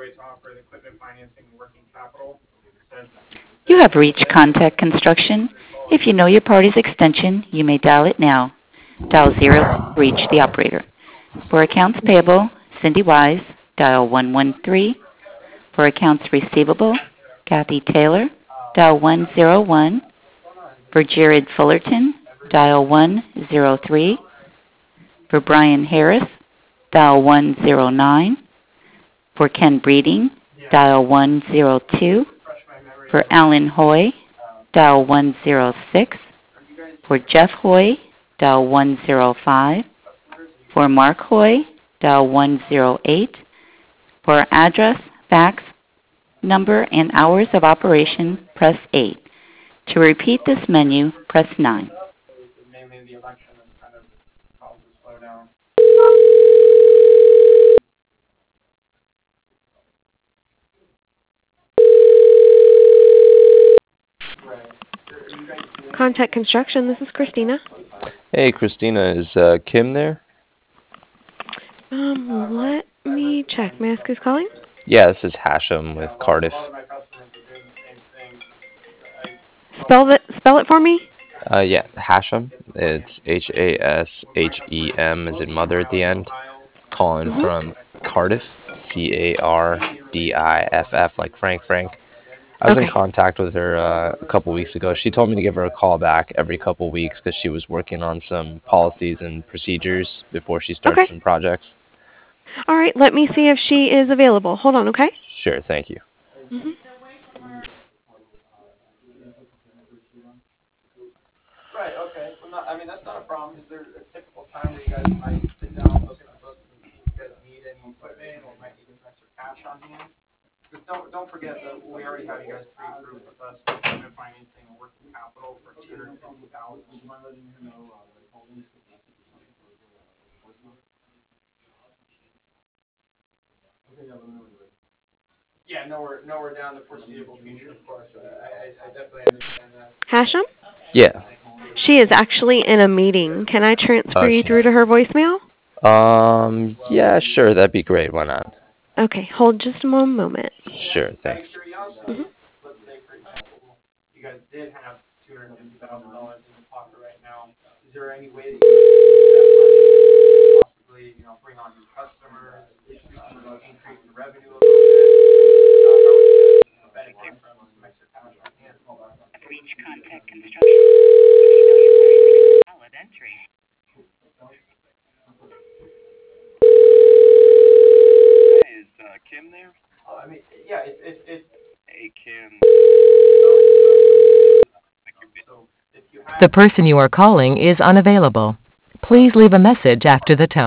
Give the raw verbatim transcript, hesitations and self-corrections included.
You have reached Contact Construction. If you know your party's extension, you may dial it now. Dial zero to reach the operator. For accounts payable, Cindy Wise, dial one one three. For accounts receivable, Kathy Taylor, dial one zero one. For Jared Fullerton, dial one zero three. For Brian Harris, dial one zero nine. For Ken Breeding, dial one zero two. For Alan Hoy, dial one zero six. For Jeff Hoy, dial one zero five. For Mark Hoy, dial one zero eight. For address, fax, number, and hours of operation, press eight. To repeat this menu, press nine. Contact Construction, this is Christina. Hey, Christina, is uh, Kim there? Um, let me check. May I ask who's calling? Yeah, this is Hashem with Cardiff. Spell it, spell it for me? Uh, yeah, Hashem. It's H A S H E M as in mother at the end. Calling Mm-hmm. from Cardiff, C A R D I F F, like Frank Frank. I was Okay. in contact with her uh, a couple weeks ago. She told me to give her a call back every couple weeks because she was working on some policies and procedures before she starts Okay. some projects. All right, let me see if she is available. Hold on, okay? Sure, thank you. Mm-hmm. Hashem? Yeah. She is actually in a meeting. Can I transfer you Okay. through to her voicemail? Um, yeah, sure, that'd be great. Why not? Okay, hold just one moment. Sure, thanks. Mm-hmm. The person you are calling is unavailable. Please leave a message after the tone.